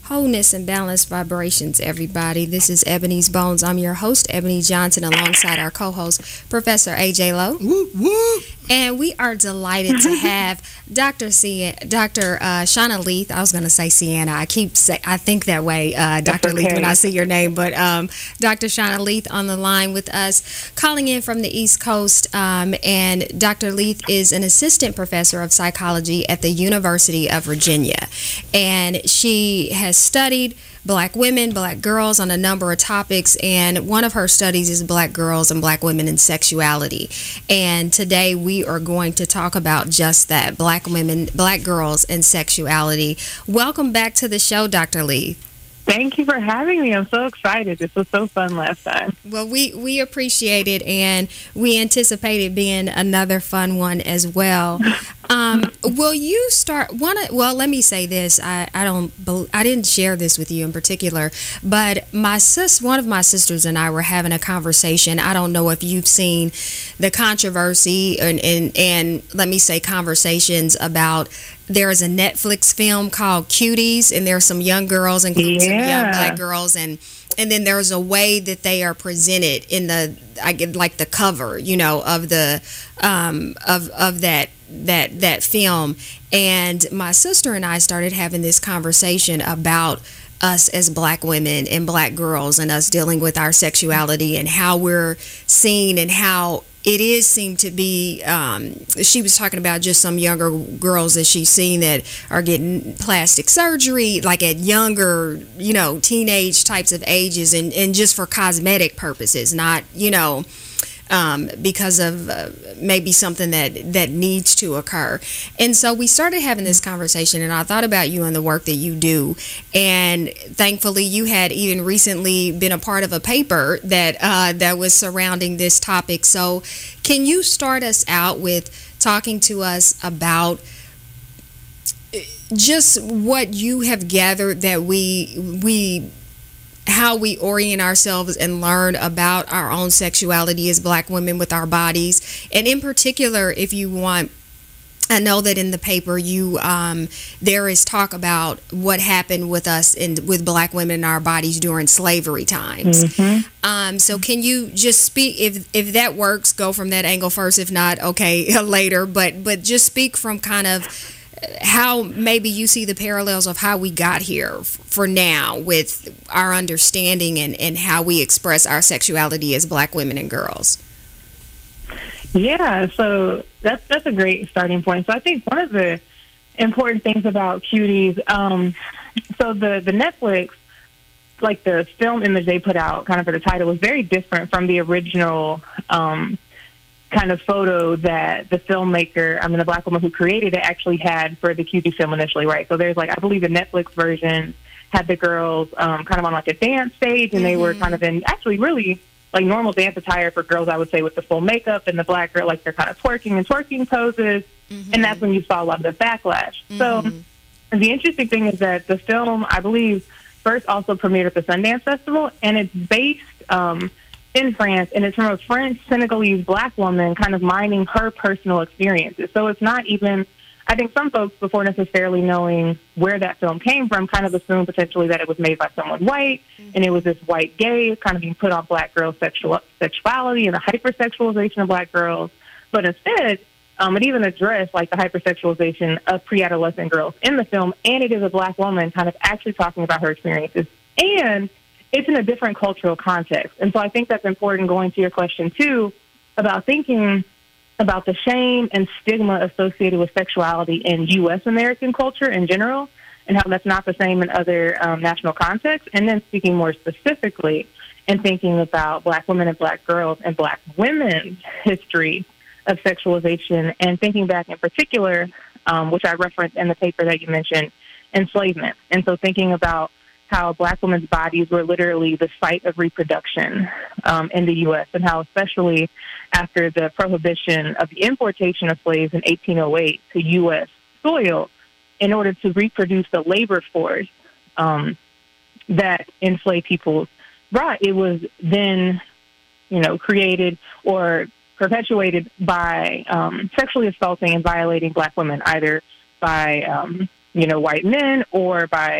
Wholeness and balanced vibrations, everybody. This is Ebony's Bones. I'm your host, Ebony Johnson, alongside our co-host, Professor AJ Lowe. Whoop, whoop. And we are delighted to have Dr. Shauna Leith. I was going to say Sienna. I think that way, Dr. Leith, when I see your name. But Dr. Shauna Leith on the line with us, calling in from the East Coast. And Dr. Leith is an assistant professor of psychology at the University of Virginia. And she has studied Black women, Black girls on a number of topics, and one of her studies is Black girls and Black women and sexuality. And today we are going to talk about just that, Black women, Black girls, and sexuality. Welcome back to the show, Dr. Leith. Thank you for having me. I'm so excited. This was so fun last time. Well, we appreciate it, and we anticipate it being another fun one as well. Will you start? Well, let me say this. I didn't share this with you in particular, but one of my sisters and I were having a conversation. I don't know if you've seen the controversy and let me say conversations about. There is a Netflix film called Cuties, and there's some young girls and some young Black girls, and then there's a way that they are presented in the cover, of the of that film. And my sister and I started having this conversation about us as Black women and Black girls, and us dealing with our sexuality and how we're seen and how it seemed to be, she was talking about just some younger girls that she's seen that are getting plastic surgery, like at younger, teenage types of ages, and just for cosmetic purposes, not, because of maybe something that needs to occur. And so we started having this conversation, and I thought about you and the work that you do. And thankfully, you had even recently been a part of a paper that was surrounding this topic. So can you start us out with talking to us about just what you have gathered that how we orient ourselves and learn about our own sexuality as Black women with our bodies, and in particular, if you want, I know that in the paper there is talk about what happened with us with Black women in our bodies during slavery times. Mm-hmm. So can you just speak, if that works, go from that angle first. If not, okay, later. But just speak from kind of how maybe you see the parallels of how we got here for now with our understanding and how we express our sexuality as Black women and girls. Yeah, so that's a great starting point. So I think one of the important things about Cuties, so the Netflix, like the film image they put out kind of for the title, was very different from the original kind of photo that the filmmaker, the Black woman who created it, actually had for the Cutie film initially, right? So there's I believe the Netflix version had the girls kind of on a dance stage, and they were kind of in actually really normal dance attire for girls, I would say, with the full makeup, and the Black girl, they're kind of twerking poses, and that's when you saw a lot of the backlash. So the interesting thing is that the film, I believe, first also premiered at the Sundance Festival, and it's based in France, and it's from a French Senegalese Black woman kind of mining her personal experiences. So it's not even, I think some folks, before necessarily knowing where that film came from, kind of assumed potentially that it was made by someone white, and it was this white gaze kind of being put on Black girls' sexuality and the hypersexualization of Black girls. But instead, it even addressed the hypersexualization of pre-adolescent girls in the film, and it is a Black woman kind of actually talking about her experiences. And it's in a different cultural context. And so I think that's important, going to your question, too, about thinking about the shame and stigma associated with sexuality in U.S. American culture in general, and how that's not the same in other national contexts. And then speaking more specifically and thinking about Black women and Black girls and Black women's history of sexualization, and thinking back in particular, which I referenced in the paper that you mentioned, enslavement. And so thinking about how Black women's bodies were literally the site of reproduction in the U.S., and how especially after the prohibition of the importation of slaves in 1808 to U.S. soil, in order to reproduce the labor force that enslaved people brought, it was then, created or perpetuated by sexually assaulting and violating Black women, either by, white men or by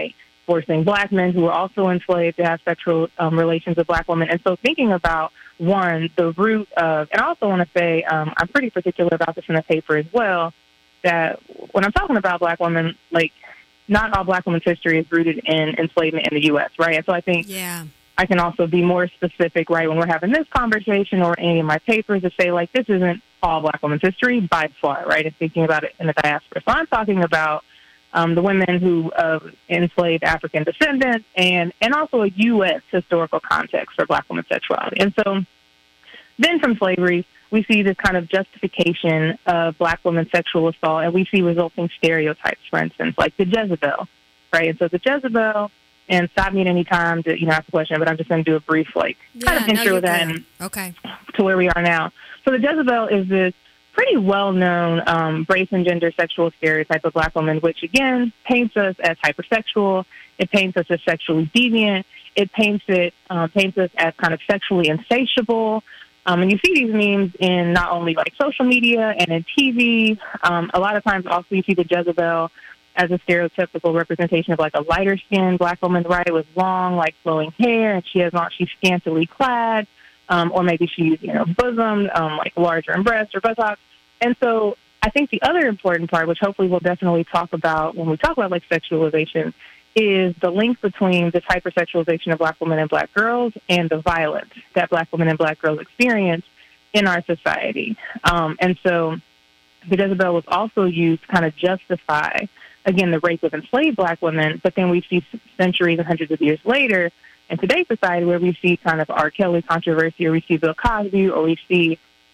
forcing black men who were also enslaved to have sexual relations with black women. And so thinking about, one, the root of, and I also want to say, I'm pretty particular about this in the paper as well, that when I'm talking about black women, like, not all black women's history is rooted in enslavement in the U.S., right? And so I think I can also be more specific, right, when we're having this conversation or any of my papers to say, like, this isn't all black women's history by far, right, and thinking about it in the diaspora. So I'm talking about the women who enslaved African descendants and also a U.S. historical context for black women's sexuality. And so then from slavery, we see this kind of justification of black women's sexual assault, and we see resulting stereotypes, for instance, like the Jezebel, right? And so the Jezebel, and stop me at any time to, ask a question, but I'm just going to do a brief, kind of intro with that and to where we are now. So the Jezebel is this pretty well-known race and gender sexual stereotype of black women, which, again, paints us as hypersexual. It paints us as sexually deviant. It paints us as kind of sexually insatiable. And you see these memes in not only like social media and in TV. A lot of times also you see the Jezebel as a stereotypical representation of like a lighter skinned black woman, right, with long, like flowing hair, and she's scantily clad, or maybe she's, bosom, like larger in breast or buttocks. And so I think the other important part, which hopefully we'll definitely talk about when we talk about like sexualization, is the link between this hypersexualization of black women and black girls and the violence that black women and black girls experience in our society. And so the Jezebel was also used to kind of justify, again, the rape of enslaved black women, but then we see centuries and hundreds of years later in today's society where we see kind of R. Kelly controversy, or we see Bill Cosby, or we see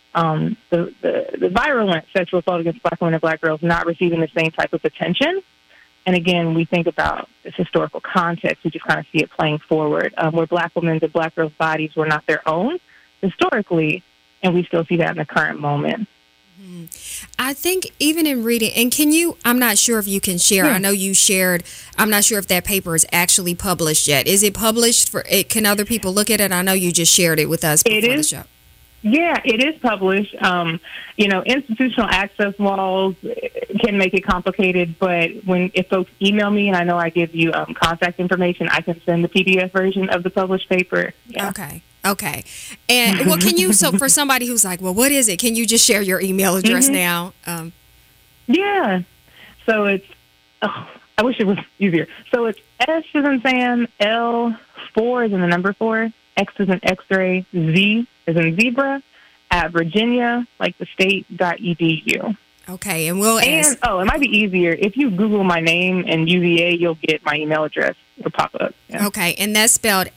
the virulent sexual assault against black women and black girls not receiving the same type of attention. And again, we think about this historical context, we just kind of see it playing forward, where black women's and black girls' bodies were not their own historically, and we still see that in the current moment. I think even in reading, and I'm not sure if you can share, I know you shared, I'm not sure if that paper is actually published yet. Is it published? Can other people look at it? I know you just shared it with us before the show. Yeah, it is published. Institutional access laws can make it complicated, but if folks email me, and I know I give you contact information, I can send the PDF version of the published paper. Yeah. Okay. And can you, so for somebody who's like, well, what is it? Can you just share your email address now? Yeah. So it's, I wish it was easier. So it's S as in Sam, L, 4 as in the number 4, X as in X-ray, Z as in zebra, at Virginia, like the state.edu. Okay, and we'll ask. And, it might be easier. If you Google my name and UVA, you'll get my email address. It'll pop up. Yeah. Okay, and that's spelled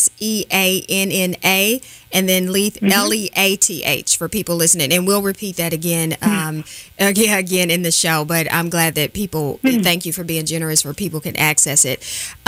SEANNA, and then Leath, LEATH for people listening. And we'll repeat that again again in the show, but I'm glad that people, thank you for being generous where people can access it.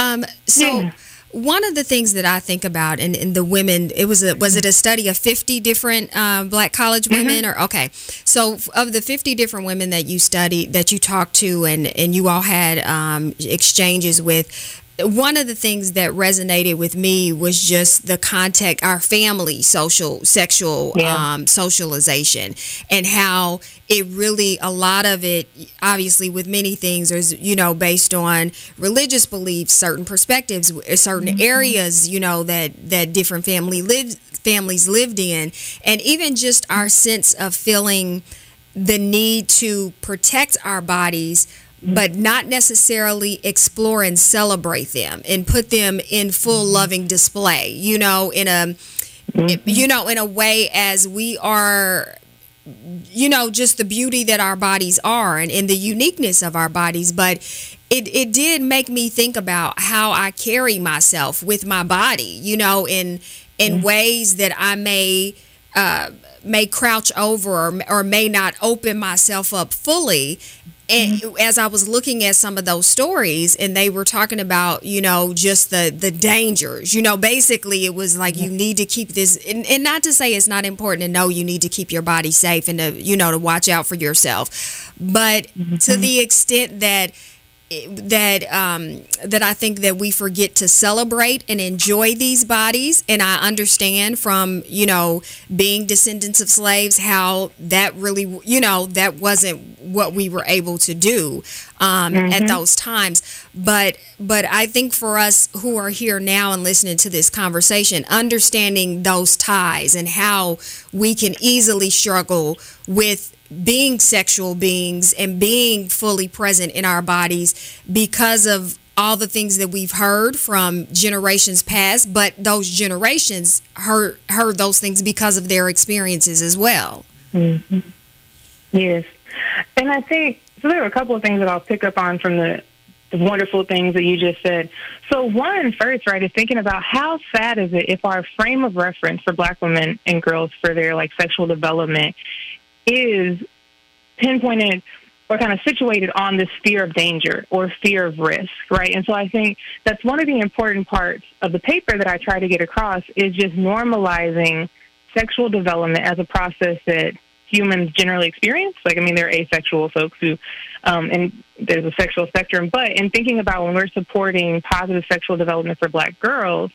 One of the things that I think about in the women, was it a study of 50 different black college women? Or okay, so of the 50 different women that you studied, that you talked to, and you all had exchanges with, one of the things that resonated with me was just the context, our family sexual socialization, and how it really, a lot of it, obviously with many things, is, based on religious beliefs, certain perspectives, certain areas, that different families lived in, and even just our sense of feeling the need to protect our bodies, but not necessarily explore and celebrate them and put them in full loving display, in a way as we are, just the beauty that our bodies are and the uniqueness of our bodies. But it did make me think about how I carry myself with my body, in ways that I may crouch over or may not open myself up fully. And as I was looking at some of those stories, and they were talking about, just the dangers, basically it was like, you need to keep this, and not to say it's not important to know you need to keep your body safe and to, to watch out for yourself. But to the extent that I think that we forget to celebrate and enjoy these bodies. And I understand from, being descendants of slaves, how that really, that wasn't what we were able to do at those times. But I think for us who are here now and listening to this conversation, understanding those ties and how we can easily struggle with being sexual beings and being fully present in our bodies because of all the things that we've heard from generations past, but those generations heard those things because of their experiences as well. Mm-hmm. Yes. And I think, so there are a couple of things that I'll pick up on from the wonderful things that you just said. So one, first, right, is thinking about how sad is it if our frame of reference for Black women and girls for their, like, sexual development is pinpointed or kind of situated on this fear of danger or fear of risk, right? And so I think that's one of the important parts of the paper that I try to get across is just normalizing sexual development as a process that humans generally experience. Like, I mean, there are asexual folks who, and there's a sexual spectrum, but in thinking about when we're supporting positive sexual development for Black girls,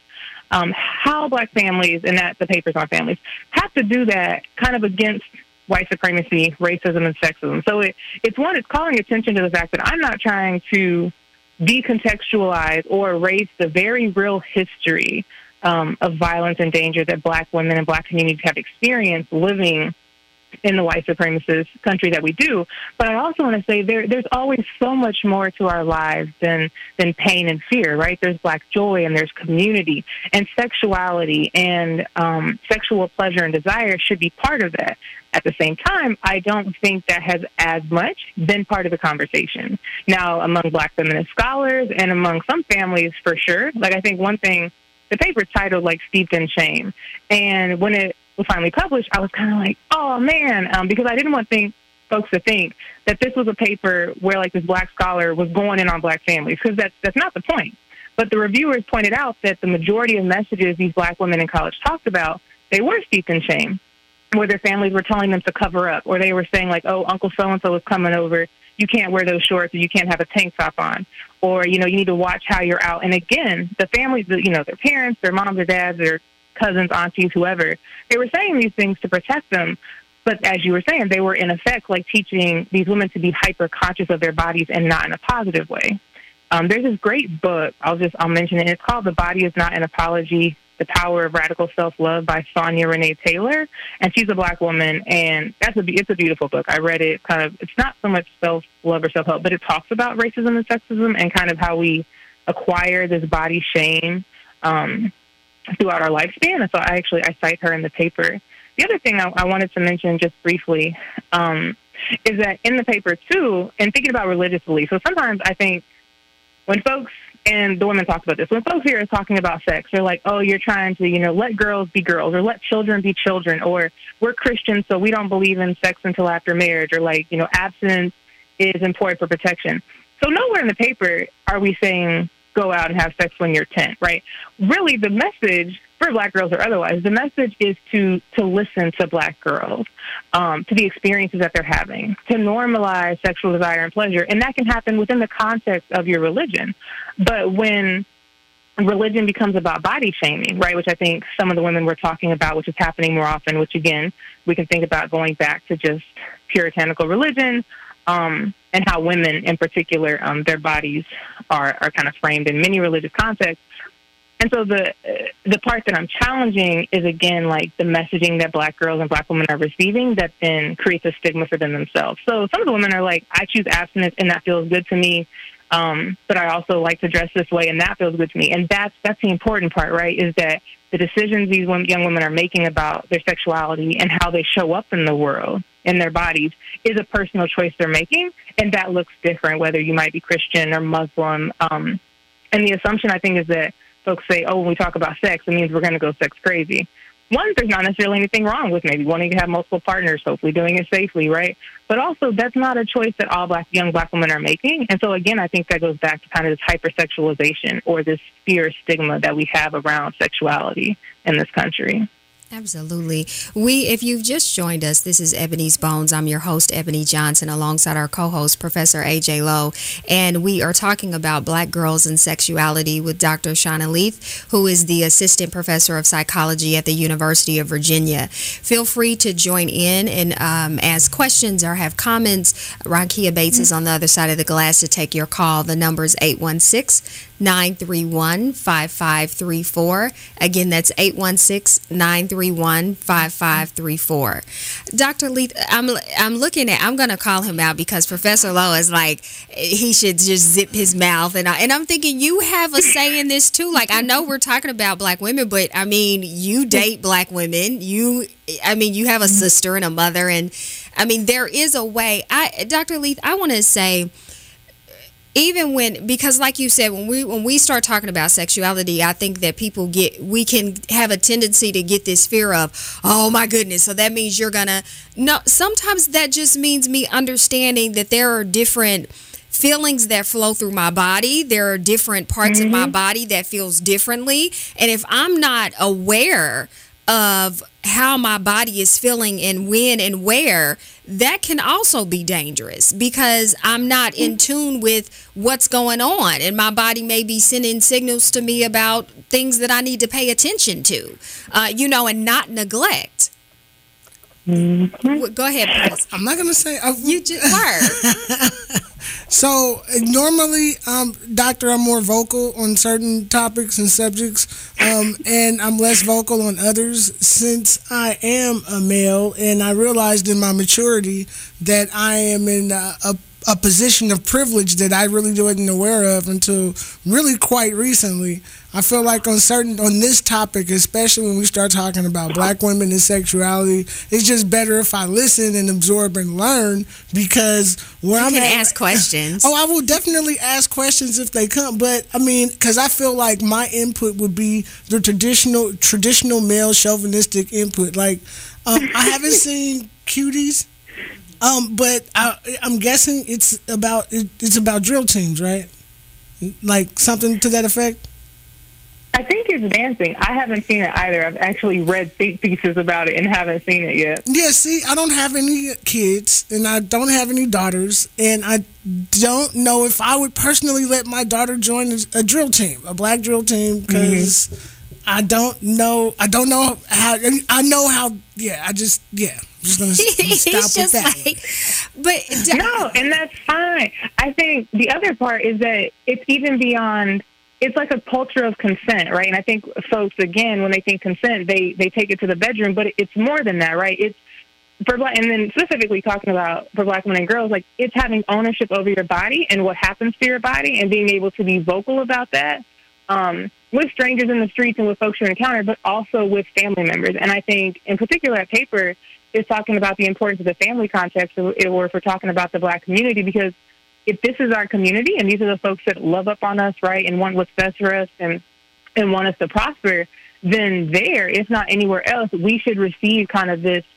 how Black families, and that the paper's on families, have to do that kind of against white supremacy, racism, and sexism. So it's calling attention to the fact that I'm not trying to decontextualize or erase the very real history of violence and danger that Black women and Black communities have experienced living in the white supremacist country that we do. But I also want to say there's always so much more to our lives than pain and fear, right? There's Black joy and there's community, and sexuality and sexual pleasure and desire should be part of that. At the same time, I don't think that has as much been part of the conversation. Now, among Black feminist scholars and among some families, for sure, like I think one thing, the paper's titled like Steeped in Shame. And when it was finally published, I was kind of like, oh man, because I didn't want folks to think that this was a paper where like this Black scholar was going in on Black families, because that's not the point. But the reviewers pointed out that the majority of messages these Black women in college talked about, they were steeped in shame, where their families were telling them to cover up, or they were saying like, oh, Uncle so-and-so is coming over, you can't wear those shorts, or you can't have a tank top on, or, you know, you need to watch how you're out. And again, the families, you know, their parents, their moms, their dads, their cousins, aunties, whoever, they were saying these things to protect them. But as you were saying, they were in effect like teaching these women to be hyper conscious of their bodies and not in a positive way. There's this great book, I'll mention it. It's called The Body Is Not an Apology, The Power of Radical Self-Love by Sonia Renee Taylor. And she's a Black woman, and it's a beautiful book. I read it it's not so much self-love or self-help, but it talks about racism and sexism and kind of how we acquire this body shame throughout our lifespan. And so I cite her in the paper. The other thing I wanted to mention just briefly is that in the paper, too, and thinking about religious beliefs, so sometimes I think when folks, and the women talked about this, when folks here are talking about sex, they're like, oh, you're trying to, you know, let girls be girls, or let children be children, or we're Christians, so we don't believe in sex until after marriage, or like, you know, abstinence is important for protection. So nowhere in the paper are we saying go out and have sex when you're 10, right? Really, the message for Black girls or otherwise, the message is to listen to Black girls, to the experiences that they're having, to normalize sexual desire and pleasure. And that can happen within the context of your religion. But when religion becomes about body shaming, right, which I think some of the women were talking about, which is happening more often, which again, we can think about going back to just puritanical religion, and how women in particular, their bodies are kind of framed in many religious contexts. And so the part that I'm challenging is, again, like the messaging that Black girls and Black women are receiving that then creates a stigma for them themselves. So some of the women are like, I choose abstinence and that feels good to me, but I also like to dress this way and that feels good to me. And that's the important part, right, is that the decisions these young women are making about their sexuality and how they show up in the world, in their bodies, is a personal choice they're making, and that looks different whether you might be Christian or Muslim. And the assumption, I think, is that folks say, oh, when we talk about sex, it means we're going to go sex crazy. One, there's not necessarily anything wrong with maybe wanting to have multiple partners, hopefully doing it safely, right? But also, that's not a choice that all young Black women are making. And so, again, I think that goes back to kind of this hypersexualization or this fear stigma that we have around sexuality in this country. Absolutely. If you've just joined us, this is Ebony's Bones. I'm your host, Ebony Johnson, alongside our co-host, Professor AJ Lowe, and we are talking about Black girls and sexuality with Dr. Shauna Leith, who is the Assistant Professor of Psychology at the University of Virginia. Feel free to join in and ask questions or have comments. Rakia Bates is on the other side of the glass to take your call. The number is 816-931-5534. Again, that's 816-931-5534. Dr. Leith, I'm going to call him out because Professor Lowe is like, he should just zip his mouth. And I'm thinking you have a say in this too. Like, I know we're talking about Black women, but I mean, you date Black women. You have a sister and a mother. And I mean, there is a way. Dr. Leith, I want to say, because like you said, when we start talking about sexuality, I think that we can have a tendency to get this fear of, oh my goodness, so that means sometimes that just means me understanding that there are different feelings that flow through my body. There are different parts of my body that feels differently. And if I'm not aware of how my body is feeling and when and where, that can also be dangerous because I'm not in tune with what's going on, and my body may be sending signals to me about things that I need to pay attention to, and not neglect. Go ahead, Chris. I'm not going to say... You just were. So normally, doctor, I'm more vocal on certain topics and subjects, and I'm less vocal on others since I am a male, and I realized in my maturity that I am in a position of privilege that I really wasn't aware of until really quite recently. I feel like on this topic, especially when we start talking about Black women and sexuality, it's just better if I listen and absorb and learn because where I'm can ask questions. Oh, I will definitely ask questions if they come, but I mean, because I feel like my input would be the traditional male chauvinistic input. Like, I haven't seen Cuties. But I'm guessing it's about drill teams, right? Like something to that effect. I think it's dancing. I haven't seen it either. I've actually read think pieces about it and haven't seen it yet. Yeah, see, I don't have any kids and I don't have any daughters, and I don't know if I would personally let my daughter join a drill team, a Black drill team, because I don't know how. I know how. Yeah, I'm just gonna stop with that. No, and that's fine. I think the other part is that it's even beyond. It's like a culture of consent, right? And I think folks, again, when they think consent, they take it to the bedroom, but it's more than that, right? It's for Black, and then specifically talking about for Black women and girls, like it's having ownership over your body and what happens to your body, and being able to be vocal about that. With strangers in the streets and with folks you encounter, but also with family members. And I think, in particular, that paper is talking about the importance of the family context, or if we're talking about the Black community, because if this is our community and these are the folks that love up on us, right, and want what's best for us and want us to prosper, then there, if not anywhere else, we should receive kind of this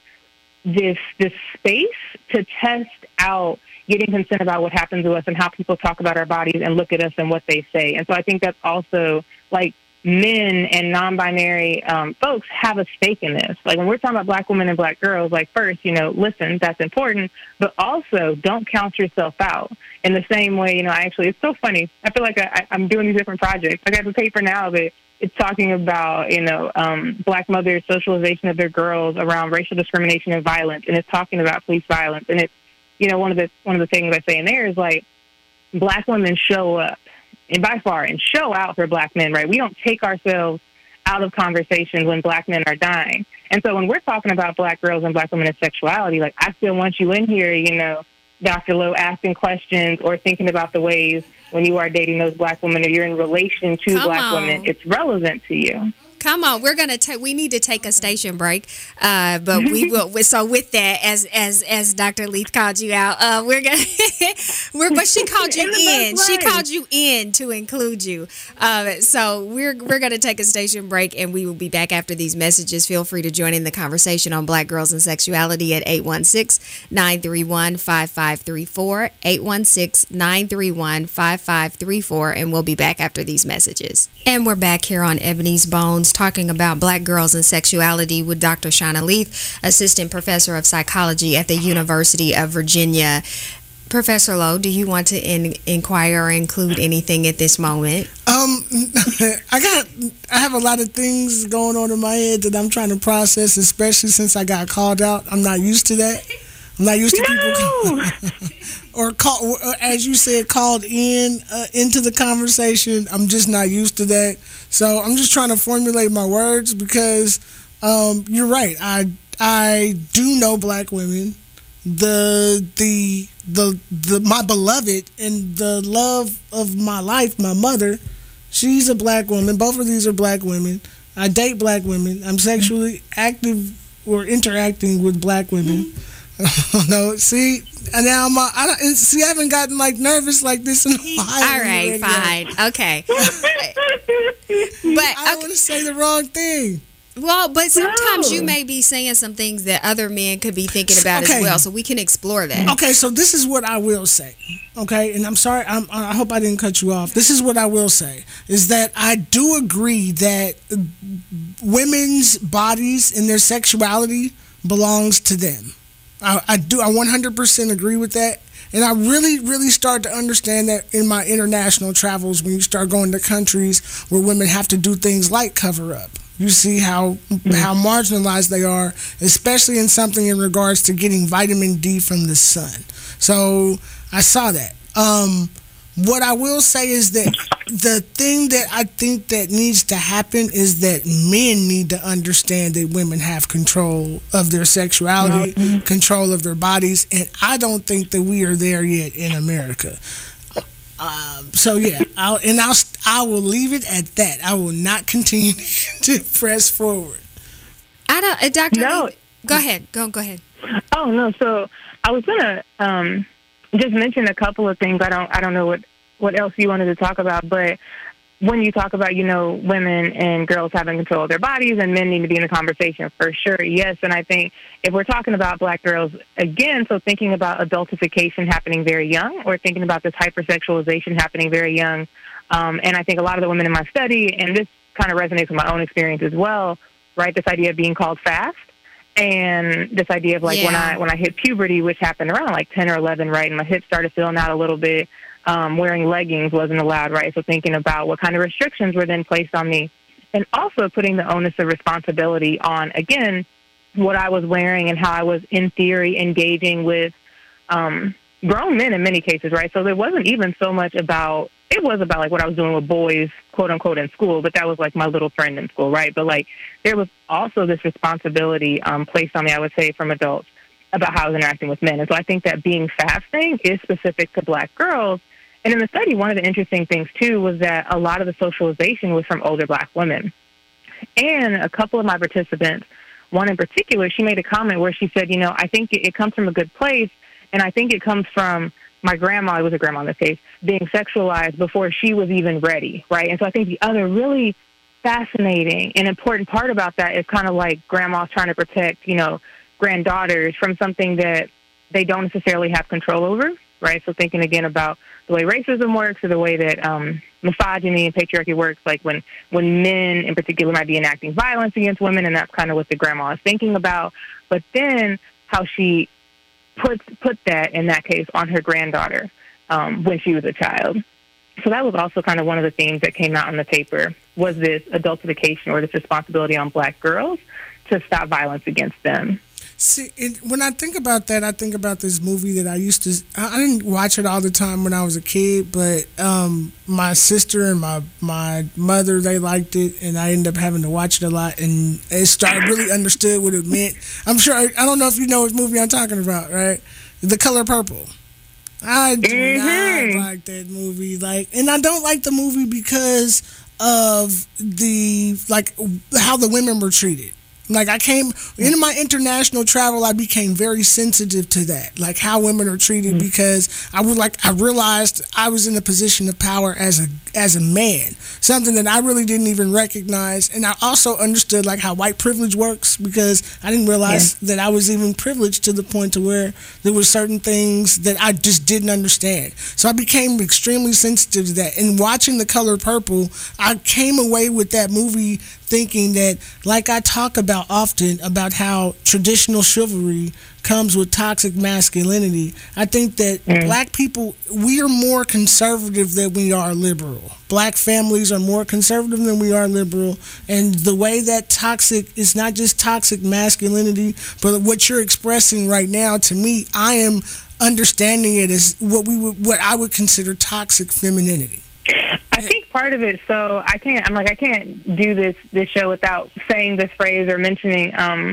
space to test out getting consent about what happens to us and how people talk about our bodies and look at us and what they say. And so I think that's also, like, men and non-binary folks have a stake in this. Like, when we're talking about Black women and Black girls, like, first, listen, that's important, but also don't count yourself out. In the same way, it's so funny. I feel like I'm doing these different projects. I have a paper now that it's talking about, Black mothers' socialization of their girls around racial discrimination and violence, and it's talking about police violence. And it's, one of the things I say in there is, like, Black women show up, and by far, and show out for Black men, right? We don't take ourselves out of conversations when Black men are dying. And so when we're talking about Black girls and Black women and sexuality, like, I still want you in here, Dr. Lowe, asking questions or thinking about the ways when you are dating those Black women or you're in relation to Black women, it's relevant to you. Come on, we need to take a station break, but we will. So with that, as Dr. Leith called you out, but she called you in. She called you in to include you. So we're gonna take a station break, and we will be back after these messages. Feel free to join in the conversation on Black girls and sexuality at 816-931-5534, 816-931-5534, and we'll be back after these messages. And we're back here on Ebony's Bones, talking about Black girls and sexuality with Dr. Shauna Leith, Assistant Professor of Psychology at the University of Virginia. Professor Lowe, do you want to inquire or include anything at this moment? I have a lot of things going on in my head that I'm trying to process, especially since I got called out. I'm not used to that. I'm not used to people as you said, called into the conversation. I'm just not used to that. So I'm just trying to formulate my words because you're right. I do know Black women. My beloved and the love of my life, my mother, she's a Black woman. Both of these are Black women. I date Black women. I'm sexually active or interacting with Black women. No, see, and now I haven't gotten like nervous like this in a while. All right, fine, okay. But I don't want to say the wrong thing. Well, but sometimes you may be saying some things that other men could be thinking about as well, so we can explore that. Okay, so this is what I will say. Okay, and I'm sorry, I hope I didn't cut you off. This is what I will say, is that I do agree that women's bodies and their sexuality belongs to them. I 100% agree with that. And I really, really start to understand that in my international travels when you start going to countries where women have to do things like cover up. You see how marginalized they are, especially in something in regards to getting vitamin D from the sun. So I saw that. What I will say is that the thing that I think that needs to happen is that men need to understand that women have control of their sexuality, control of their bodies, and I don't think that we are there yet in America. So yeah, I will leave it at that. I will not continue to press forward. Dr. No. Lee, go ahead. Go ahead. Oh no, so I was gonna just mention a couple of things. I don't know what else you wanted to talk about, but when you talk about, women and girls having control of their bodies and men need to be in the conversation, for sure, yes. And I think if we're talking about Black girls, again, so thinking about adultification happening very young or thinking about this hypersexualization happening very young, and I think a lot of the women in my study, and this kind of resonates with my own experience as well, right, this idea of being called fast. And this idea of when I hit puberty, which happened around like 10 or 11, right, and my hips started filling out a little bit, wearing leggings wasn't allowed, right? So thinking about what kind of restrictions were then placed on me, and also putting the onus of responsibility on, again, what I was wearing and how I was, in theory, engaging with grown men in many cases, right? So there wasn't even so much about, it was about like what I was doing with boys, quote unquote, in school, but that was like my little friend in school, right? But like there was also this responsibility placed on me, I would say, from adults about how I was interacting with men. And so I think that being fasting is specific to Black girls. And in the study, one of the interesting things, too, was that a lot of the socialization was from older Black women. And a couple of my participants, one in particular, she made a comment where she said, I think it comes from a good place, and I think it comes from my grandma, it was a grandma in this case, being sexualized before she was even ready, right? And so I think the other really fascinating and important part about that is kind of like grandmas trying to protect, granddaughters from something that they don't necessarily have control over, right? So thinking again about the way racism works or the way that misogyny and patriarchy works, like when men in particular might be enacting violence against women, and that's kind of what the grandma is thinking about. But then how she put that, in that case, on her granddaughter when she was a child. So that was also kind of one of the themes that came out in the paper, was this adultification or this responsibility on Black girls to stop violence against them. See, when I think about that, I think about this movie that I didn't watch it all the time when I was a kid, but my sister and my mother, they liked it, and I ended up having to watch it a lot, and I really understood what it meant. I'm sure, I don't know if you know what movie I'm talking about, right? The Color Purple. I do not like that movie, and I don't like the movie because of how the women were treated. Like, I came in my international travel, I became very sensitive to that, like how women are treated, because I realized I was in a position of power as a man, something that I really didn't even recognize. And I also understood like how white privilege works, because I didn't realize that I was even privileged to the point to where there were certain things that I just didn't understand. So I became extremely sensitive to that. And watching The Color Purple, I came away with that movie thinking that, like I talk about often, about how traditional chivalry comes with toxic masculinity. I think that black people, we are more conservative than we are liberal. Black families are more conservative than we are liberal. And the way that toxic is not just toxic masculinity, but what you're expressing right now, to me, I am understanding it as what I would consider toxic femininity. I think part of it, so I can't do this show without saying this phrase or mentioning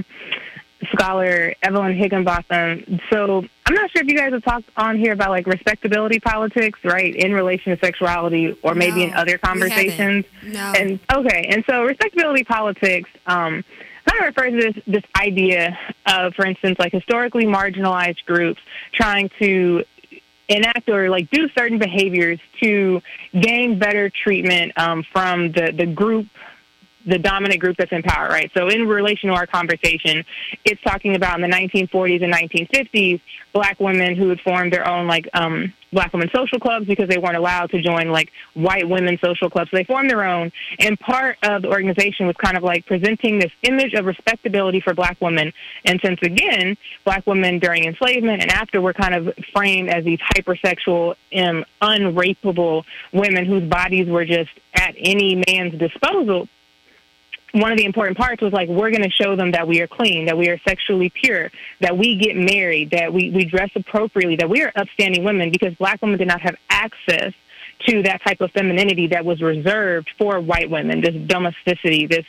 scholar Evelyn Higginbotham. So I'm not sure if you guys have talked on here about like respectability politics, right, in relation to sexuality, or maybe in other conversations. No. And so respectability politics kind of refers to this idea of, for instance, like historically marginalized groups trying to enact or like do certain behaviors to gain better treatment from the group, the dominant group that's in power, right? So in relation to our conversation, it's talking about in the 1940s and 1950s, black women who had formed their own like black women social clubs because they weren't allowed to join like white women social clubs. So they formed their own, and part of the organization was kind of like presenting this image of respectability for black women. And since again, black women during enslavement and after were kind of framed as these hypersexual and unrapeable women whose bodies were just at any man's disposal, one of the important parts was like, we're going to show them that we are clean, that we are sexually pure, that we get married, that we dress appropriately, that we are upstanding women, because black women did not have access to that type of femininity that was reserved for white women, this domesticity, this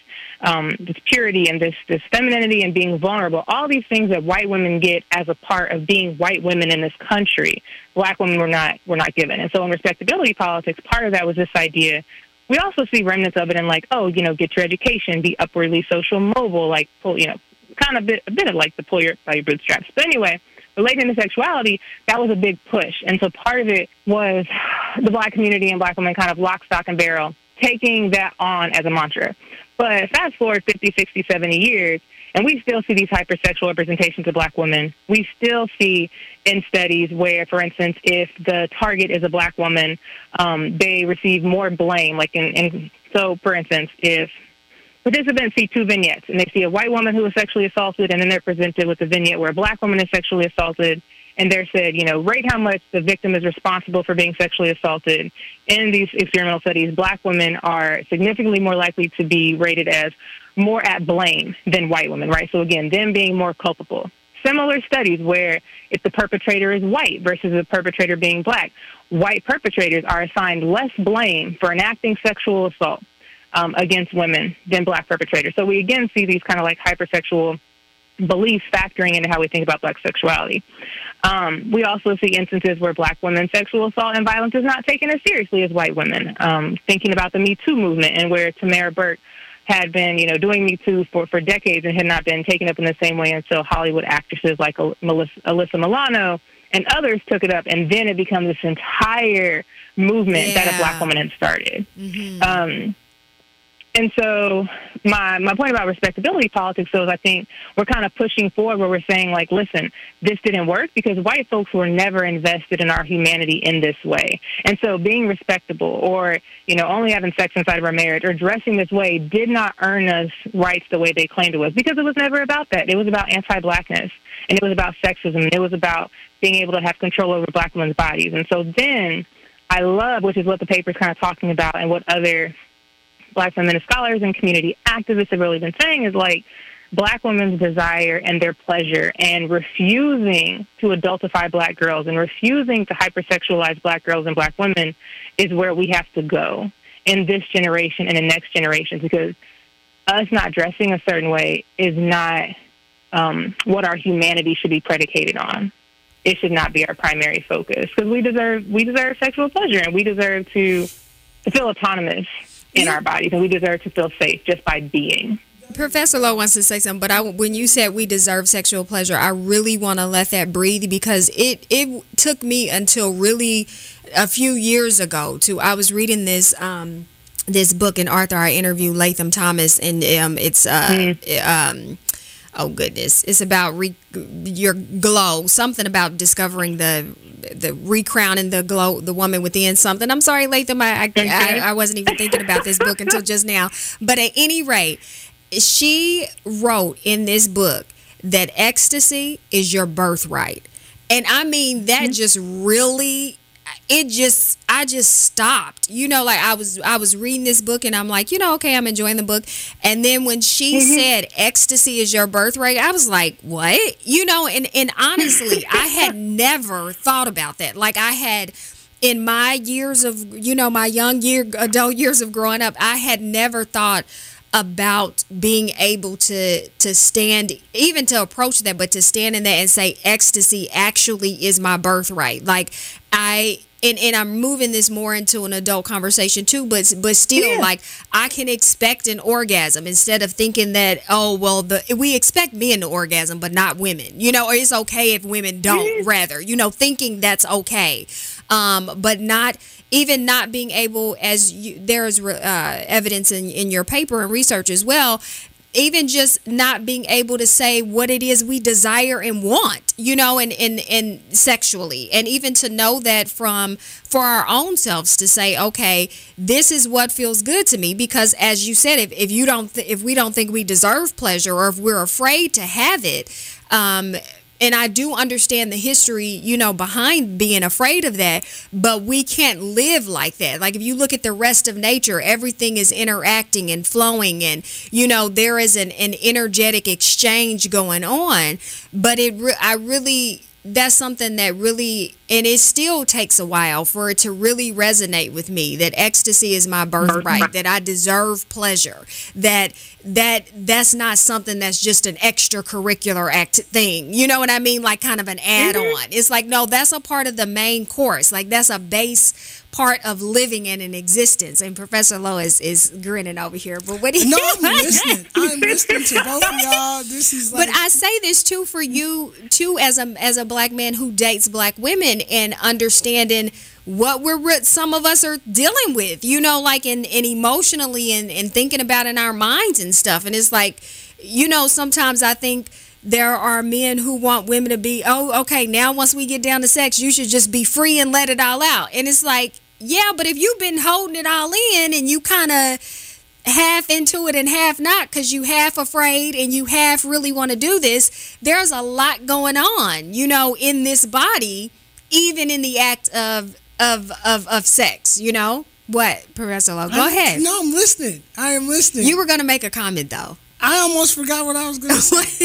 purity, and this femininity and being vulnerable, all these things that white women get as a part of being white women in this country, black women were not given. And so in respectability politics, part of that was this idea. We also see remnants of it in like, get your education, be upwardly social mobile, like pull, kind of a bit of like the pull by your bootstraps. But anyway, relating to sexuality, that was a big push. And so part of it was the black community and black women kind of lock, stock, and barrel, taking that on as a mantra. But fast forward 50, 60, 70 years, and we still see these hypersexual representations of black women. We still see in studies where, for instance, if the target is a black woman, they receive more blame. Like so, for instance, if participants see two vignettes and they see a white woman who was sexually assaulted, and then they're presented with a vignette where a black woman is sexually assaulted, and they're said, rate how much the victim is responsible for being sexually assaulted. In these experimental studies, black women are significantly more likely to be rated as more at blame than white women, right? So again, them being more culpable. Similar studies where if the perpetrator is white versus the perpetrator being black, white perpetrators are assigned less blame for enacting sexual assault against women than black perpetrators. So we again see these kind of like hypersexual beliefs factoring into how we think about black sexuality. We also see instances where black women's sexual assault and violence is not taken as seriously as white women. Thinking about the Me Too movement, and where Tamara Burke had been, doing Me Too for decades and had not been taken up in the same way until Hollywood actresses like Alyssa Milano and others took it up, and then it becomes this entire movement that a black woman had started. Mm-hmm. And so my point about respectability politics is I think we're kind of pushing forward where we're saying, like, listen, this didn't work because white folks were never invested in our humanity in this way. And so being respectable or, only having sex inside of our marriage or dressing this way did not earn us rights the way they claimed it was, because it was never about that. It was about anti-blackness, and it was about sexism, and it was about being able to have control over black women's bodies. And so then I love, which is what the paper's kind of talking about and what other black feminist scholars and community activists have really been saying, is like black women's desire and their pleasure, and refusing to adultify black girls and refusing to hypersexualize black girls and black women is where we have to go in this generation and the next generation, because us not dressing a certain way is not what our humanity should be predicated on. It should not be our primary focus, because we deserve sexual pleasure, and we deserve to feel autonomous in our bodies, and we deserve to feel safe just by being. Professor Lowe wants to say something, but when you said we deserve sexual pleasure, I really want to let that breathe, because it took me until really a few years ago I was reading this this book, and Arthur, I interviewed Latham Thomas, and it's oh goodness, it's about your glow, something about discovering the recrowning the glow, the woman within something. I'm sorry, Latham, I wasn't even thinking about this book until just now. But at any rate, she wrote in this book that ecstasy is your birthright. And I mean, that just really, I just stopped. You know, like I was reading this book and I'm like, okay, I'm enjoying the book. And then when she said ecstasy is your birthright, I was like, what? And honestly, I had never thought about that. Like I had, in my years of, my adult years of growing up, I had never thought about being able to stand, even to approach that, but to stand in that and say ecstasy actually is my birthright. Like and I'm moving this more into an adult conversation too, but still, like I can expect an orgasm instead of thinking that, oh well, we expect men to orgasm but not women, or it's okay if women don't, rather, thinking that's okay, but not being able, as there is evidence in your paper and research as well, even just not being able to say what it is we desire and want, and sexually, and even to know that for our own selves, to say, okay, this is what feels good to me, because as you said, if we don't think we deserve pleasure, or if we're afraid to have it, and I do understand the history, behind being afraid of that, but we can't live like that. Like if you look at the rest of nature, everything is interacting and flowing, and, there is an energetic exchange going on. But that's something that really, and it still takes a while for it to really resonate with me, that ecstasy is my birthright, that I deserve pleasure, that's not something that's just an extracurricular thing. You know what I mean? Like kind of an add-on. It's like, no, that's a part of the main course. Like that's a base part of living in an existence. And Professor Lowe is grinning over here. But what do you? No, I'm listening. I'm listening to both of y'all. This is like. But I say this too for you too, as a black man who dates black women, and understanding what some of us are dealing with, like in emotionally and thinking about in our minds and stuff. And it's like, sometimes I think there are men who want women to be, oh, okay, now once we get down to sex, you should just be free and let it all out. And it's like, yeah, but if you've been holding it all in and you kind of half into it and half not, because you half afraid and you half really want to do this, there's a lot going on, in this body, even in the act of sex, What, Professor Lowe? Go ahead. No, I'm listening. I am listening. You were going to make a comment, though. I almost forgot what I was going to say.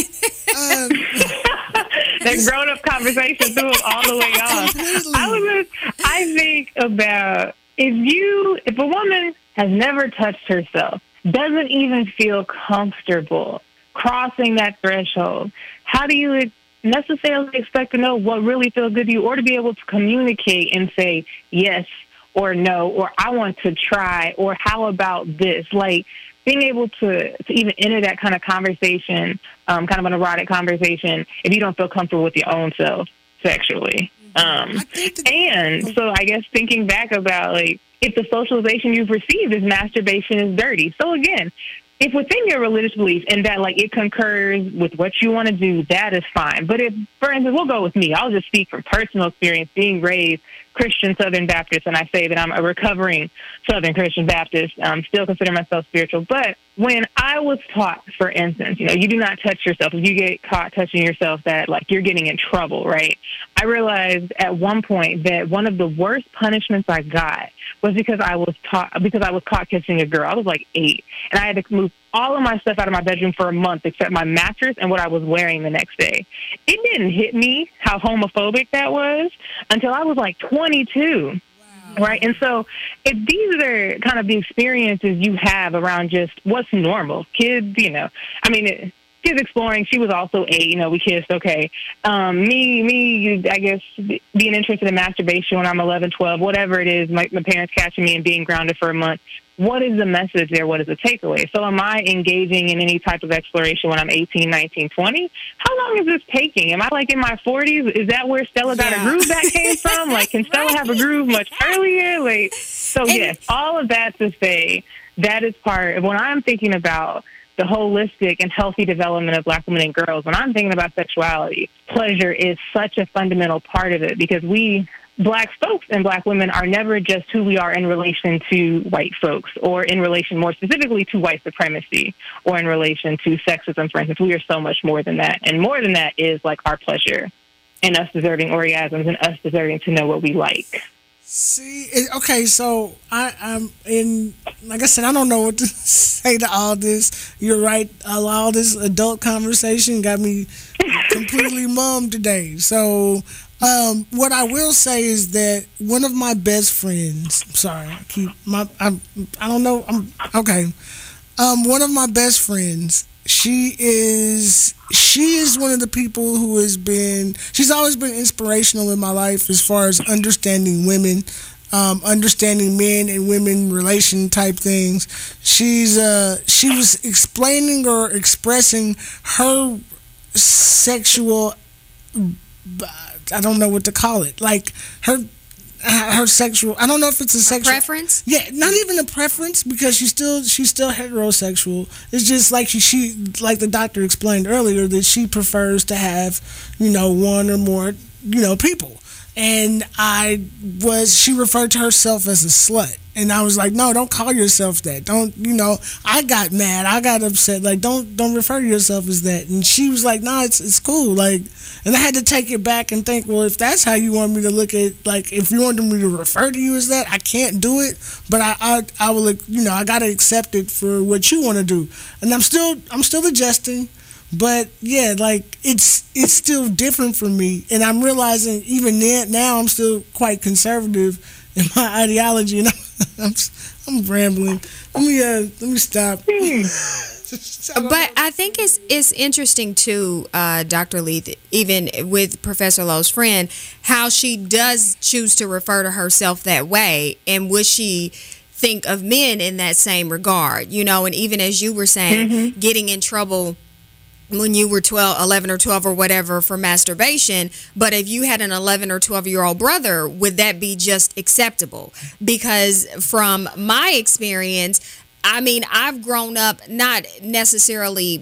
That grown-up conversation threw it all the way off. I think about if a woman has never touched herself, doesn't even feel comfortable crossing that threshold, how do you necessarily expect to know what really feels good to you, or to be able to communicate and say yes or no, or I want to try, or how about this? Like, being able to even enter that kind of conversation, kind of an erotic conversation, if you don't feel comfortable with your own self sexually. And so I guess thinking back about, like, if the socialization you've received is masturbation is dirty. So again, if within your religious belief and that, like, it concurs with what you want to do, that is fine. But if, for instance, we'll go with me. I'll just speak from personal experience, being raised Christian Southern Baptist, and I say that I'm a recovering Southern Christian Baptist. Still consider myself spiritual. But when I was taught, for instance, you do not touch yourself. If you get caught touching yourself, that, like, you're getting in trouble, right? I realized at one point that one of the worst punishments I got was because I was caught kissing a girl. I was like 8, and I had to move all of my stuff out of my bedroom for a month except my mattress and what I was wearing the next day. It didn't hit me how homophobic that was until I was like 22. Wow. Right? And so if these are kind of the experiences you have around just what's normal, kids, kids exploring. She was also 8, we kissed, okay. Me, I guess, being interested in masturbation when I'm 11, 12, whatever it is, my parents catching me and being grounded for a month. What is the message there? What is the takeaway? So am I engaging in any type of exploration when I'm 18, 19, 20? How long is this taking? Am I like in my 40s? Is that where Stella got a groove that came from? Like, can Stella have a groove much earlier? Like, so yes, all of that to say that is part of when I'm thinking about the holistic and healthy development of Black women and girls, when I'm thinking about sexuality, pleasure is such a fundamental part of it, because we Black folks and Black women are never just who we are in relation to white folks, or in relation more specifically to white supremacy, or in relation to sexism, for instance. We are so much more than that. And more than that is like our pleasure and us deserving orgasms and us deserving to know what we like. See, okay, so I'm in, like I said, I don't know what to say to all this. You're right, all this adult conversation got me completely mum today. So, what I will say is that one of my best friends, one of my best friends, she is one of the people who she's always been inspirational in my life as far as understanding women, understanding men and women relation type things. She was explaining or expressing her sexual, I don't know what to call it, like her sexual, I don't know if it's a sexual preference. Yeah, not even a preference, because she's still heterosexual. It's just like she like the doctor explained earlier, that she prefers to have, one or more, people. And she referred to herself as a slut. And I was like, no, don't call yourself that. Don't, I got mad. I got upset. Like, don't refer to yourself as that. And she was like, nah, it's cool. Like, and I had to take it back and think, well, if that's how you want me to look at, like, if you wanted me to refer to you as that, I can't do it. But I will, I got to accept it for what you want to do. And I'm still adjusting. But yeah, like it's still different for me, and I'm realizing even now I'm still quite conservative in my ideology, and I'm rambling. Let me stop. But I think it's interesting too, Dr. Leith, even with Professor Lowe's friend, how she does choose to refer to herself that way, and would she think of men in that same regard, and even as you were saying, getting in trouble when you were 11 or 12 or whatever for masturbation, but if you had an 11 or 12-year-old brother, would that be just acceptable? Because from my experience, I mean, I've grown up nobody necessarily,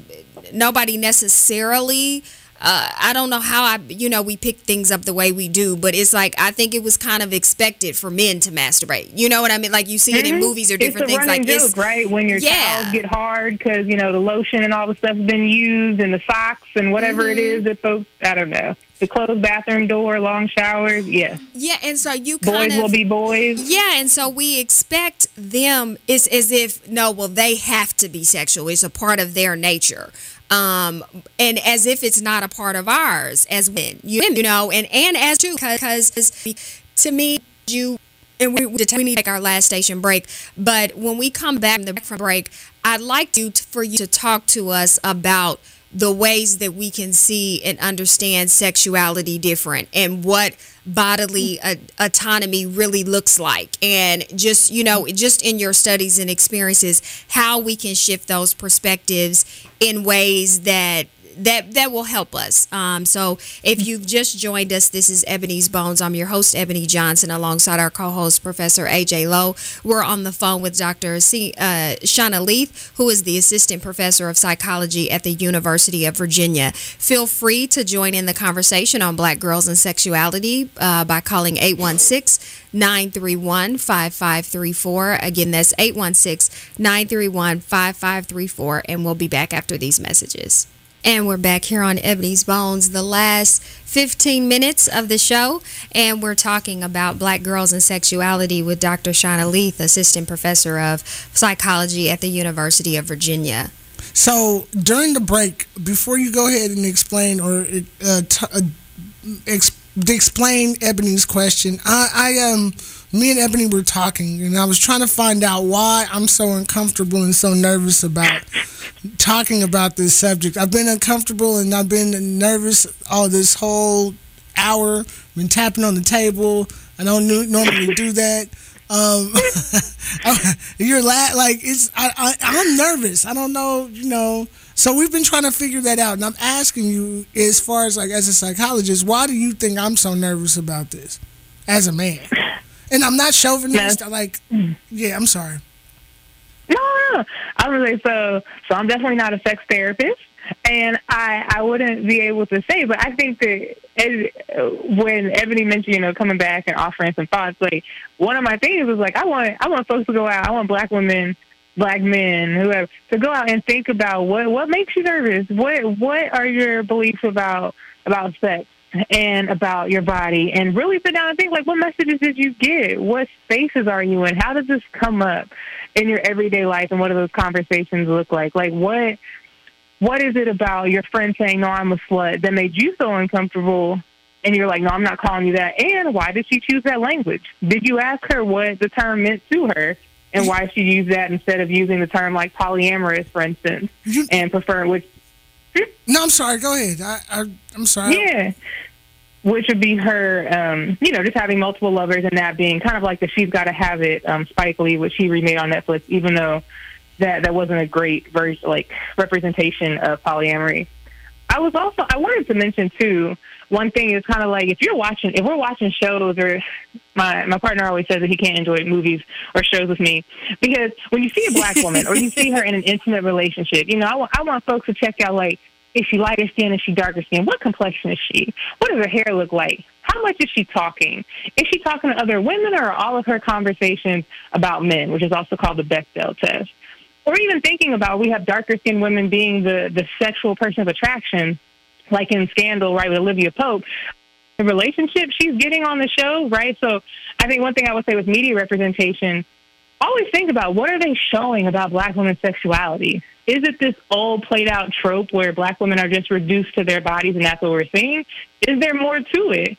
I don't know how we pick things up the way we do, but it's like, I think it was kind of expected for men to masturbate. You know what I mean? Like you see it in movies or different things like this. Joke, right? When your towels get hard because, the lotion and all the stuff's been used, and the socks and whatever it is that folks, I don't know. The closed bathroom door, long showers, yeah. Yeah, and so you boys will be boys. Yeah, and so we expect them, it's as if, they have to be sexual. It's a part of their nature. And as if it's not a part of ours as women, and as too, because to me, and we need to take our last station break, but when we come back from break, I'd like for you to talk to us about the ways that we can see and understand sexuality different, and what bodily autonomy really looks like, and just in your studies and experiences, how we can shift those perspectives in ways that will help us. So if you've just joined us, this is Ebony's Bones. I'm your host, Ebony Johnson, alongside our co-host, Professor A.J. Lowe. We're on the phone with Dr. Shauna Leith, who is the Assistant Professor of Psychology at the University of Virginia. Feel free to join in the conversation on Black Girls and Sexuality by calling 816-931-5534. Again, that's 816-931-5534, and we'll be back after these messages. And we're back here on Ebony's Bones, the last 15 minutes of the show, and we're talking about Black girls and sexuality with Dr. Shauna Leith, Assistant Professor of Psychology at the University of Virginia. So during the break, before you go ahead and explain or explain Ebony's question, me and Ebony were talking, and I was trying to find out why I'm so uncomfortable and so nervous about talking about this subject. I've been uncomfortable and I've been nervous all this whole hour. Been tapping on the table. I don't normally do that. You're like I'm nervous. I don't know, So we've been trying to figure that out, and I'm asking you, as far as like as a psychologist, why do you think I'm so nervous about this as a man? And I'm not chauvinist. I'm sorry. No, no. I was like, so I'm definitely not a sex therapist, and I wouldn't be able to say, but I think that when Ebony mentioned, coming back and offering some thoughts, like one of my things was like, I want folks to go out. I want Black women, Black men, whoever, to go out and think about what makes you nervous. What are your beliefs about sex and about your body, and really sit down and think, like, what messages did you get? What spaces are you in? How does this come up in your everyday life, and what do those conversations look like? Like, what is it about your friend saying, no, I'm a slut, that made you so uncomfortable, and you're like, no, I'm not calling you that? And why did she choose that language? Did you ask her what the term meant to her, and why she used that instead of using the term like polyamorous, for instance, and preferring which... No, I'm sorry. Go ahead. I'm sorry. Yeah. Which would be her, just having multiple lovers, and that being kind of like the She's Gotta Have It, Spike Lee, which he remade on Netflix, even though that wasn't a great representation of polyamory. I wanted to mention too, one thing is kind of like, if we're watching shows, or my partner always says that he can't enjoy movies or shows with me, because when you see a Black woman or you see her in an intimate relationship, I want folks to check out, like, is she lighter skin? Is she darker skin? What complexion is she? What does her hair look like? How much is she talking? Is she talking to other women, or are all of her conversations about men, which is also called the Bechdel test? Or even thinking about, we have darker skinned women being the sexual person of attraction, like in Scandal, right, with Olivia Pope. The relationship she's getting on the show, right? So I think one thing I would say with media representation, always think about, what are they showing about Black women's sexuality? Is it this old played out trope where Black women are just reduced to their bodies and that's what we're seeing? Is there more to it?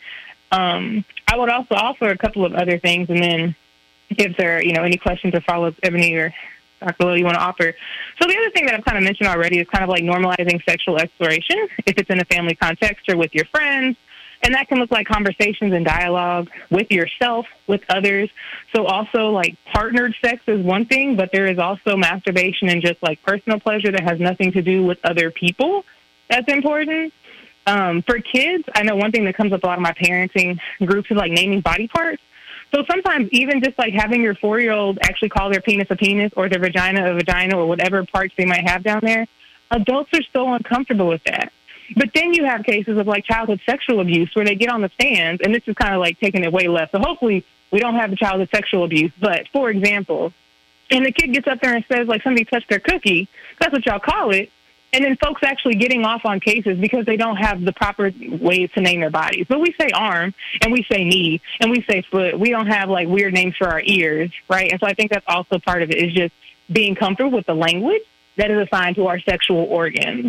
I would also offer a couple of other things, and then if there are, any questions or follow-ups, Ebony or Dr. Lil, you want to offer. So the other thing that I've kind of mentioned already is kind of like normalizing sexual exploration, if it's in a family context or with your friends. And that can look like conversations and dialogue with yourself, with others. So also, like, partnered sex is one thing, but there is also masturbation and just like personal pleasure that has nothing to do with other people. That's important. For kids, I know one thing that comes up a lot in my parenting groups is like naming body parts. So sometimes even just like having your 4-year-old actually call their penis a penis, or their vagina a vagina, or whatever parts they might have down there, adults are so uncomfortable with that. But then you have cases of like childhood sexual abuse where they get on the stands, and this is kind of like taking it way left. So hopefully we don't have the childhood sexual abuse. But for example, and the kid gets up there and says, like, somebody touched their cookie, that's what y'all call it. And then folks actually getting off on cases because they don't have the proper ways to name their bodies. But we say arm, and we say knee, and we say foot. We don't have like weird names for our ears, right? And so I think that's also part of it, is just being comfortable with the language that is assigned to our sexual organs.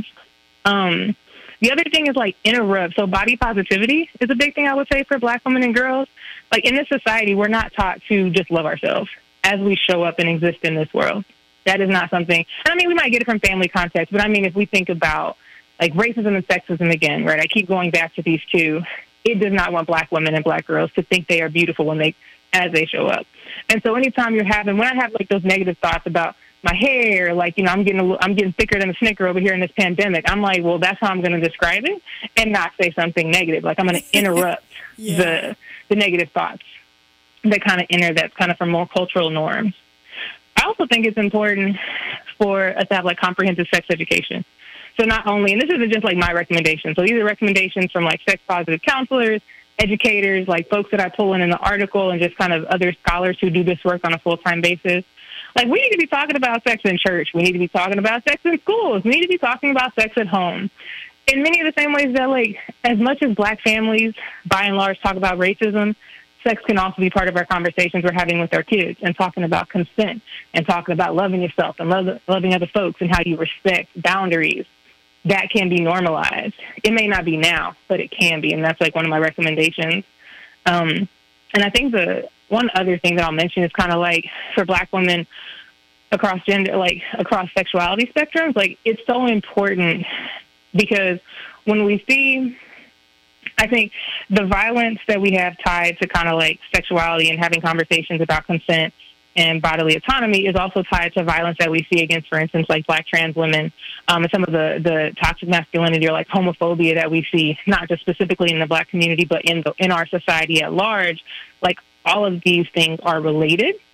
The other thing is like interrupt. So body positivity is a big thing I would say for Black women and girls. Like, in this society, we're not taught to just love ourselves as we show up and exist in this world. That is not something, and I mean, we might get it from family context, but I mean, if we think about like racism and sexism again, right? I keep going back to these two. It does not want Black women and Black girls to think they are beautiful as they show up. And so anytime when I have like those negative thoughts about my hair, like, I'm getting thicker than a Snicker over here in this pandemic, I'm like, well, that's how I'm going to describe it, and not say something negative. Like, I'm going to interrupt the negative thoughts that kind of enter, that's kind of from more cultural norms. I also think it's important for us to have like comprehensive sex education. So not only, and this isn't just like my recommendation, so these are recommendations from like sex positive counselors, educators, like folks that I pull in the article, and just kind of other scholars who do this work on a full-time basis. Like, we need to be talking about sex in church. We need to be talking about sex in schools. We need to be talking about sex at home. In many of the same ways that, like, as much as Black families, by and large, talk about racism, sex can also be part of our conversations we're having with our kids, and talking about consent, and talking about loving yourself and loving other folks, and how you respect boundaries. That can be normalized. It may not be now, but it can be, and that's like one of my recommendations. And I think the one other thing that I'll mention is kind of like for Black women across gender, like across sexuality spectrums, like, it's so important, because when we see, I think the violence that we have tied to kind of like sexuality and having conversations about consent and bodily autonomy is also tied to violence that we see against, for instance, like Black trans women, and some of the toxic masculinity or like homophobia that we see, not just specifically in the Black community, but in our society at large. Like, all of these things are related.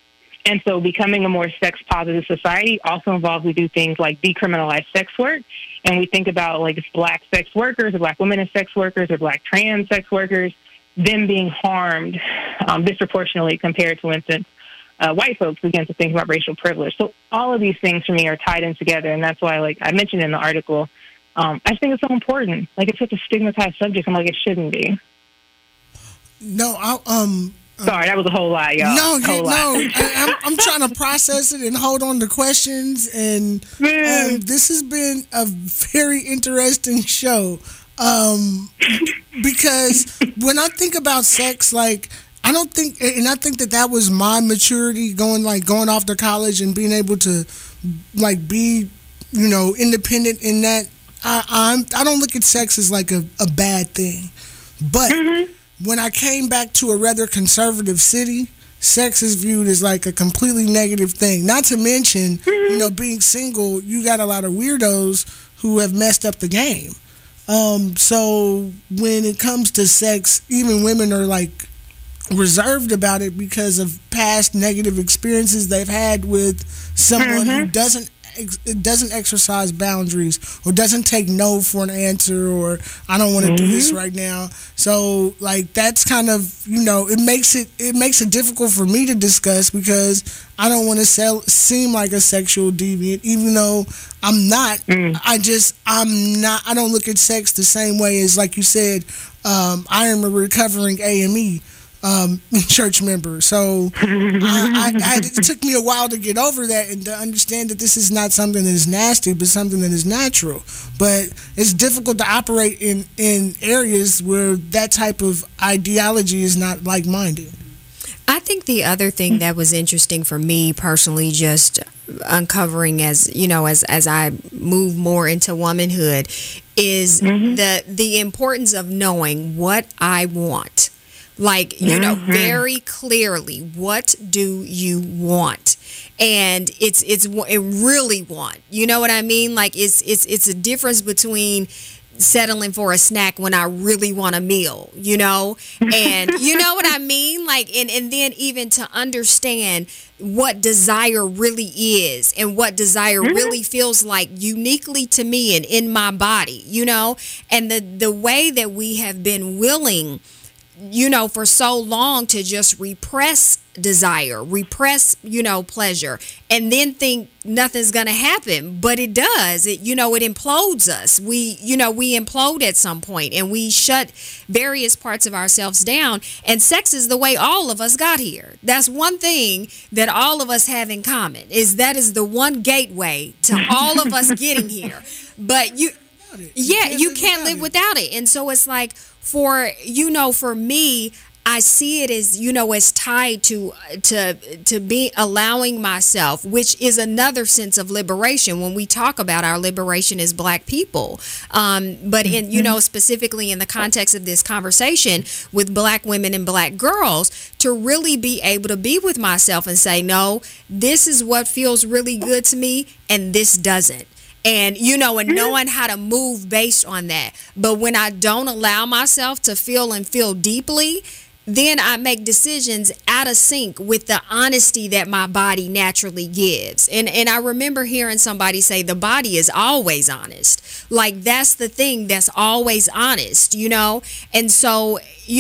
And so becoming a more sex-positive society also involves we do things like decriminalize sex work. And we think about, like, black sex workers or black women as sex workers or black trans sex workers, them being harmed disproportionately compared to, for instance, white folks begin to think about racial privilege. So all of these things for me are tied in together. And that's why, like I mentioned in the article, I just think it's so important. Like, it's such a stigmatized subject. I'm like, it shouldn't be. No, Sorry, that was a whole lot, y'all. I'm trying to process it and hold on to questions, and this has been a very interesting show. Because when I think about sex, like, I think that was my maturity going off to college and being able to, like, be, independent in that. I don't look at sex as like a bad thing, but when I came back to a rather conservative city, sex is viewed as like a completely negative thing. Not to mention, being single, you got a lot of weirdos who have messed up the game. So when it comes to sex, even women are like reserved about it because of past negative experiences they've had with someone who doesn't exercise boundaries or doesn't take no for an answer, or I don't want to do this right now. So, like, that's kind of, it makes it difficult for me to discuss because I don't want to seem like a sexual deviant, even though I'm not. I don't look at sex the same way as, like you said, I am a recovering AME church member. So it took me a while to get over that and to understand that this is not something that is nasty, but something that is natural. But it's difficult to operate in areas where that type of ideology is not like-minded. I think the other thing that was interesting for me personally, just uncovering as I move more into womanhood, is the importance of knowing what I want. Like, very clearly, what do you want? And it really want. You know what I mean? Like, it's a difference between settling for a snack when I really want a meal, and you know what I mean? Like, and then even to understand what desire really is and what desire really feels like uniquely to me and in my body, and the way that we have been willing, for so long to just repress desire, repress, pleasure, and then think nothing's going to happen. But it does. It implodes us. We implode at some point and we shut various parts of ourselves down. And sex is the way all of us got here. That's one thing that all of us have in common, is that is the one gateway to all of us getting here. But you can't live without it. And so it's like, for me, I see it as, as tied to be allowing myself, which is another sense of liberation when we talk about our liberation as Black people. But in, specifically in the context of this conversation with Black women and Black girls, to really be able to be with myself and say, no, this is what feels really good to me and this doesn't. And, and knowing how to move based on that. But when I don't allow myself to feel deeply, then I make decisions out of sync with the honesty that my body naturally gives. And I remember hearing somebody say the body is always honest. Like, that's the thing that's always honest, And so,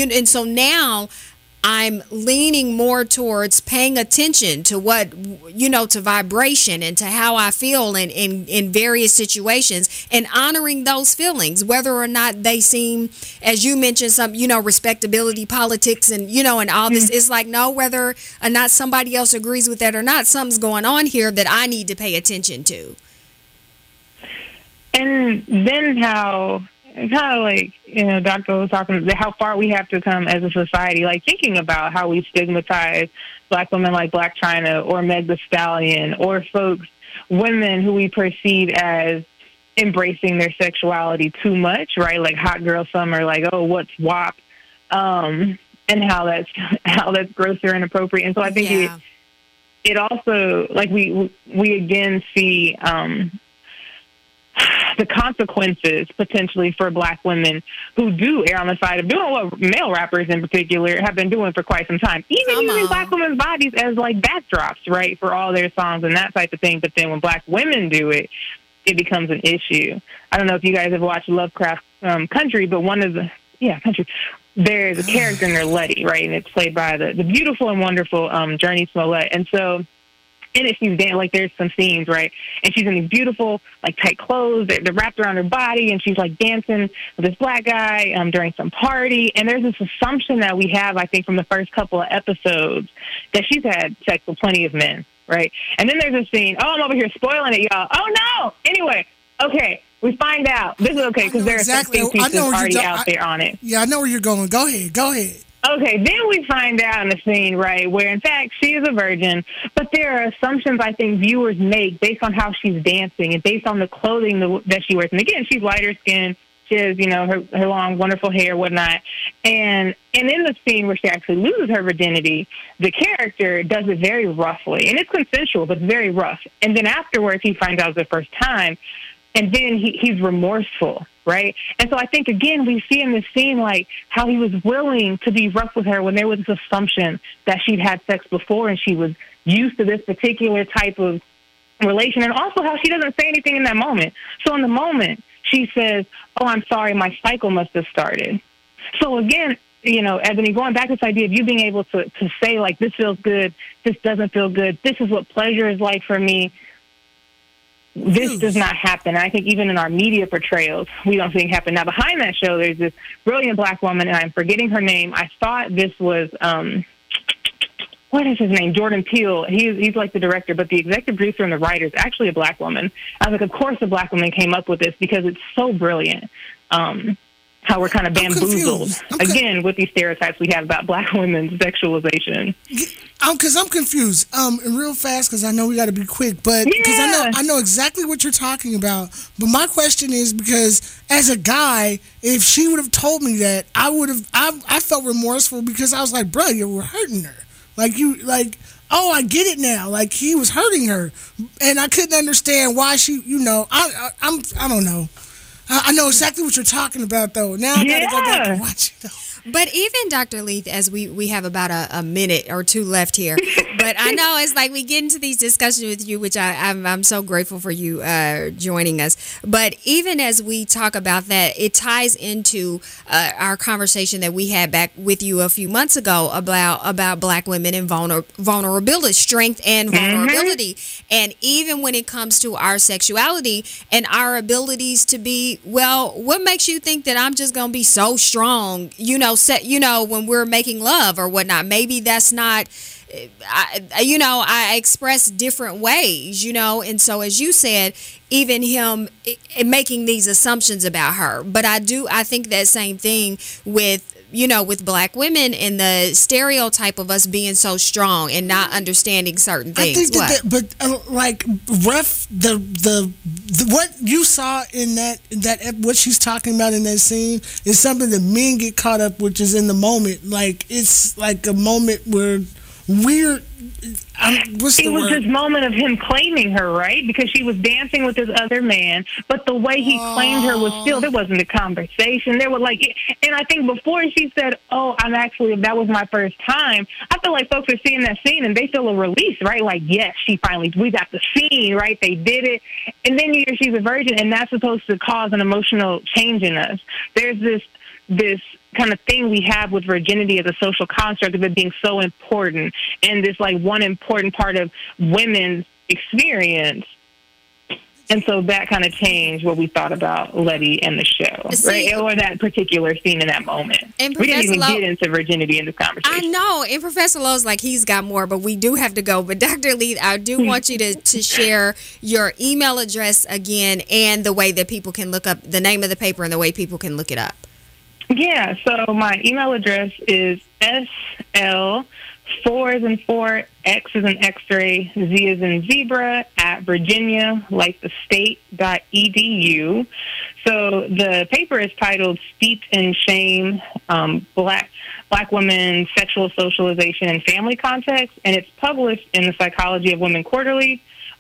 now I'm leaning more towards paying attention to what, to vibration and to how I feel in various situations, and honoring those feelings, whether or not they seem, as you mentioned, some, respectability politics and, and all this. It's like, no, whether or not somebody else agrees with that or not, something's going on here that I need to pay attention to. And then how... kind of like, Dr. was talking about how far we have to come as a society, like thinking about how we stigmatize Black women like Blac Chyna or Meg Thee Stallion, or women who we perceive as embracing their sexuality too much, right? Like Hot Girl Summer, like, oh, what's WAP? And how that's gross or inappropriate. And so I think it also, like, we again see the consequences potentially for Black women who do err on the side of doing what male rappers in particular have been doing for quite some time, even using Black women's bodies as like backdrops, right, for all their songs and that type of thing. But then when Black women do it, it becomes an issue. I don't know if you guys ever watched Lovecraft Country, but Country. There's a character in there, Letty, right, and it's played by the beautiful and wonderful Jurnee Smollett. And so in it, she's dancing, like, there's some scenes, right, and she's in these beautiful, like, tight clothes. They're wrapped around her body, and she's, like, dancing with this Black guy during some party. And there's this assumption that we have, I think, from the first couple of episodes that she's had sex with plenty of men, right? And then there's a scene, I'm over here spoiling it, y'all. Oh, no! Anyway, okay. We find out. This is okay, because there are exactly. 16 pieces already out there on it. Yeah, I know where you're going. Go ahead. Okay, then we find out in the scene, right, where, in fact, she is a virgin, but there are assumptions I think viewers make based on how she's dancing and based on the clothing that she wears. And, again, she's lighter skinned. She has, her long, wonderful hair, whatnot. And in the scene where she actually loses her virginity, the character does it very roughly. And it's consensual, but very rough. And then afterwards, he finds out the first time. And then he's remorseful, right? And so I think, again, we see in this scene, like, how he was willing to be rough with her when there was this assumption that she'd had sex before and she was used to this particular type of relation, and also how she doesn't say anything in that moment. So in the moment, she says, oh, I'm sorry, my cycle must have started. So again, Ebony, going back to this idea of you being able to say, like, this feels good, this doesn't feel good, this is what pleasure is like for me. This does not happen. I think even in our media portrayals, we don't think it happen. Now, behind that show, there's this brilliant Black woman, and I'm forgetting her name. I thought this was, what is his name? Jordan Peele. He's like the director, but the executive producer and the writer is actually a Black woman. I was like, of course a Black woman came up with this because it's so brilliant. How we're kind of bamboozled, again, with these stereotypes we have about Black women's sexualization. Because I'm confused. And real fast, because I know we got to be quick, but because I know exactly what you're talking about. But my question is, because as a guy, if she would have told me that, I felt remorseful because I was like, bro, you were hurting her. Oh, I get it now. Like, he was hurting her, and I couldn't understand why she. I don't know. I know exactly what you're talking about, though. Now I gotta go back and watch it, though. But even Dr. Leith, as we have about a minute or two left here, but I know it's like we get into these discussions with you, which I'm so grateful for you joining us. But even as we talk about that, it ties into our conversation that we had back with you a few months ago about Black women and vulnerability, strength and vulnerability. And even when it comes to our sexuality and our abilities to be, well, what makes you think that I'm just going to be so strong, when we're making love or whatnot? Maybe that's not, I express different ways, and so as you said, even him making these assumptions about her. But I think that same thing with Black women and the stereotype of us being so strong and not understanding certain things. I think what you saw in that what she's talking about in that scene is something that men get caught up, which is in the moment. Like, it's like a moment where it was this moment of him claiming her, right? Because she was dancing with this other man, but the way he claimed her was still, there wasn't a conversation. There was and I think before she said, oh, that was my first time, I feel like folks are seeing that scene and they feel a release, right? Like, yes, we got the scene, right? They did it. And then you hear she's a virgin, and that's supposed to cause an emotional change in us. There's this kind of thing we have with virginity as a social construct of it being so important, and this one important part of women's experience. And so that kind of changed what we thought about Letty and the show, right? Or that particular scene in that moment. And we didn't even get into virginity in this conversation. I know. And Professor Lowe's he's got more, but we do have to go. But Dr. Leith, I do want you to share your email address again and the way that people can look up the name of the paper and the way people can look it up. Yeah, so my email address is SL4 as in 4, X as in X-ray, Z as in zebra, at Virginia, like the state.edu. So the paper is titled Steeped in Shame, Black Women, Sexual Socialization, and Family Context, and it's published in the Psychology of Women Quarterly.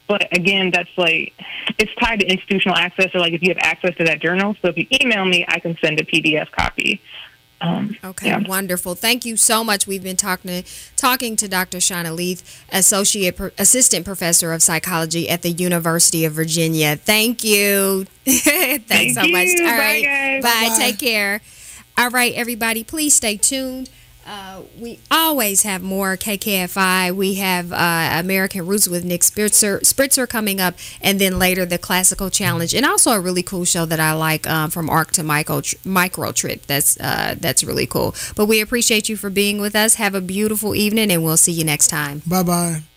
But again, that's like, it's tied to institutional access, or like if you have access to that journal. So if you email me, I can send a PDF copy. Okay, yeah. Wonderful. Thank you so much. We've been talking to Dr. Shauna Leith, Assistant Professor of Psychology at the University of Virginia. Thank you. Thanks so much. All right. Guys. Bye. Bye. Take care. All right, everybody, please stay tuned. We always have more KKFI. We have American Roots with Nick Spritzer coming up, and then later the Classical Challenge, and also a really cool show that I like from Arc to Micro Trip. That's really cool. But we appreciate you for being with us. Have a beautiful evening, and we'll see you next time. Bye-bye.